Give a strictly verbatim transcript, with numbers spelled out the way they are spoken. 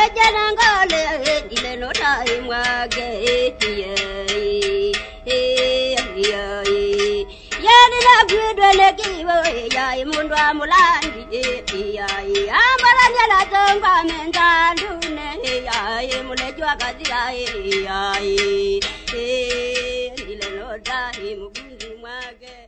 janangale ile no time wage yani na gwidwe lekiwo ya imundu amulandi ya ambala nyala tongwa mentandune ya imulejwa kazi ya ya ile no time mukundi mwage